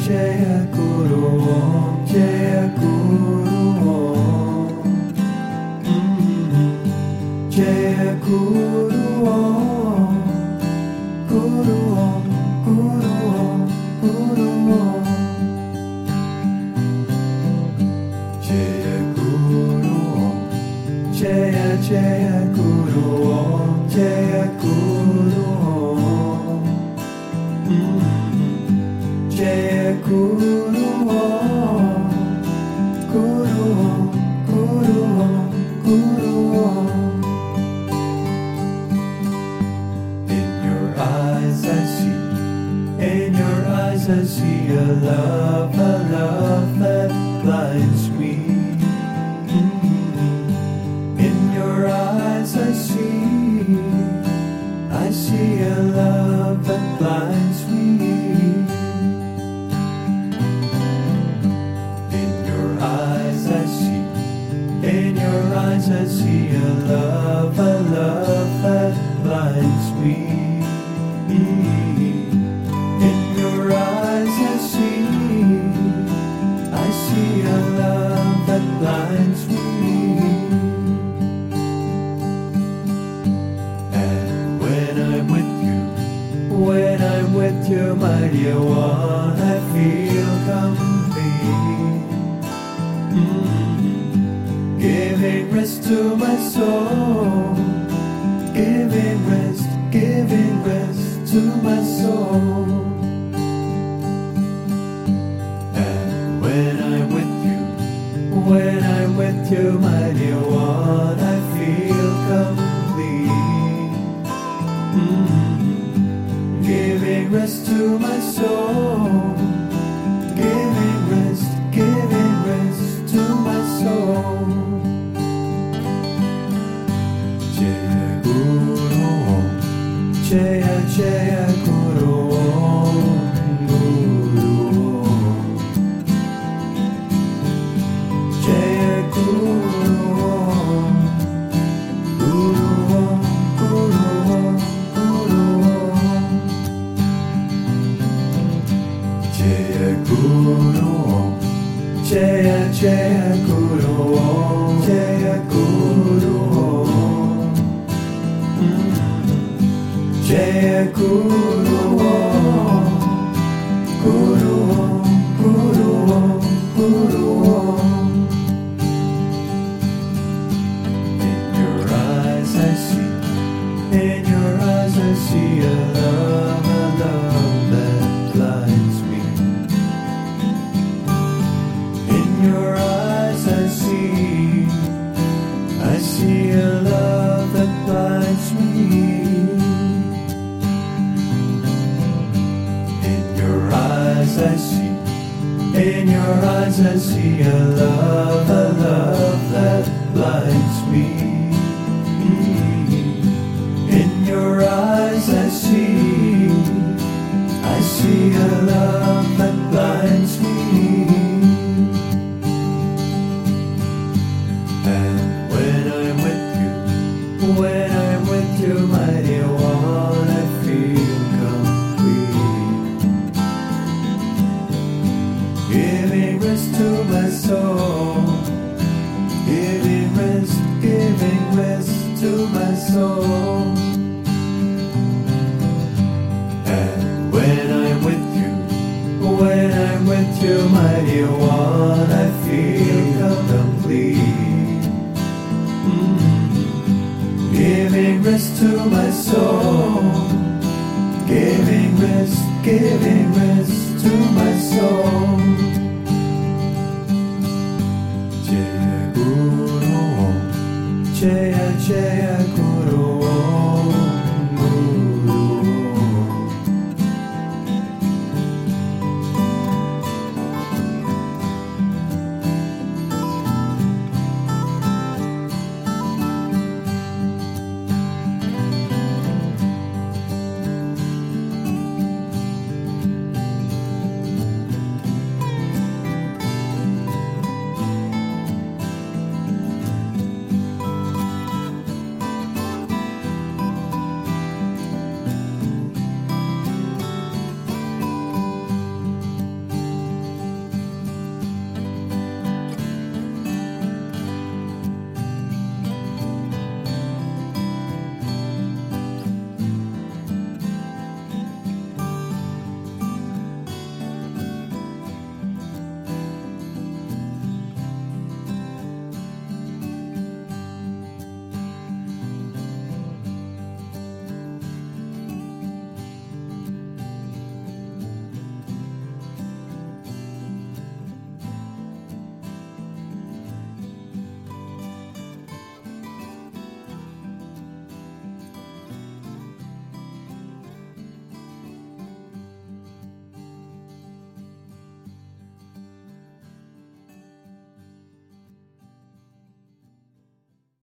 Jaya Guru Om, Jaya Guru Om. Jaya Guru Om, Guru Om, Guru Om, Guru Om. Jaya Guru Om, Jaya Jaya Guru Om, Jaya Guru Om. Jaya Guru Om, Guru Om, Guru Om, Guru Om. In your eyes I see, in your eyes I see a love that blinds me. In your eyes I see a love that blinds me. In your eyes I see a love that blinds me. In your eyes I see a love that blinds me. And when I'm with you, my dear one, I feel complete. Giving rest to my soul, giving rest to my soul. And when I'm with you, my dear one, I feel complete. Giving rest to my soul, giving rest to my soul. Jaya Guru Om, Jaya Jaya Guru Om, Guru Om. Jaya Guru Om, Guru Om, Guru Om, Guru Om. Jaya Guru Om, Jaya Jaya Guru Om, Jaya Guru Om. Jaya Guru Om, Guru Om, Guru Om, Guru Om. In your eyes I see a love that blinds me. In your eyes I see a love that blinds me. In your eyes I see a love that blinds me. In your eyes I see a love that blinds me. And when I'm with you, my dear one, I feel complete. Giving rest to my soul, giving rest to my soul. And when I'm with you, my dear one, I feel complete. Giving rest to my soul, giving rest to my soul. Jaya Guru Om, Jaya Jaya Guru